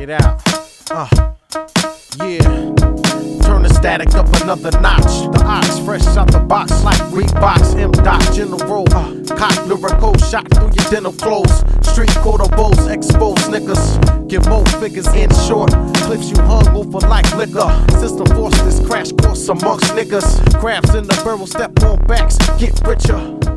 it out. Yeah. Turn the static up another notch. The ox fresh out the box like Reeboks, M-Dot, General. Cock lyrical shot through your denim clothes. Street quotables, exposed niggas. Get more figures in short. Clips you hung over like liquor. System force this crash course amongst niggas. Crabs in the barrel, step on backs, get richer.